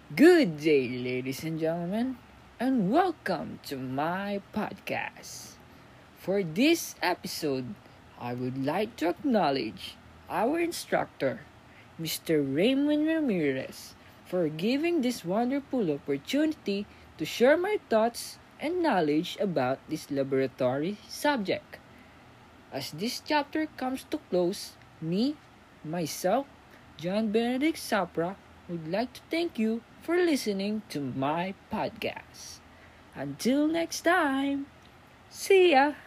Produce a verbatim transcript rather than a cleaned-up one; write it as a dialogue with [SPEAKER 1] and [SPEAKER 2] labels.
[SPEAKER 1] Good day, ladies and gentlemen, and welcome to my podcast. For this episode, I would like to acknowledge our instructor, Mister Raymond Ramirez, for giving this wonderful opportunity to share my thoughts and knowledge about this laboratory subject. As this chapter comes to close, me, myself, John Benedict Sapra, would like to thank you for listening to my podcast. Until next time, see ya!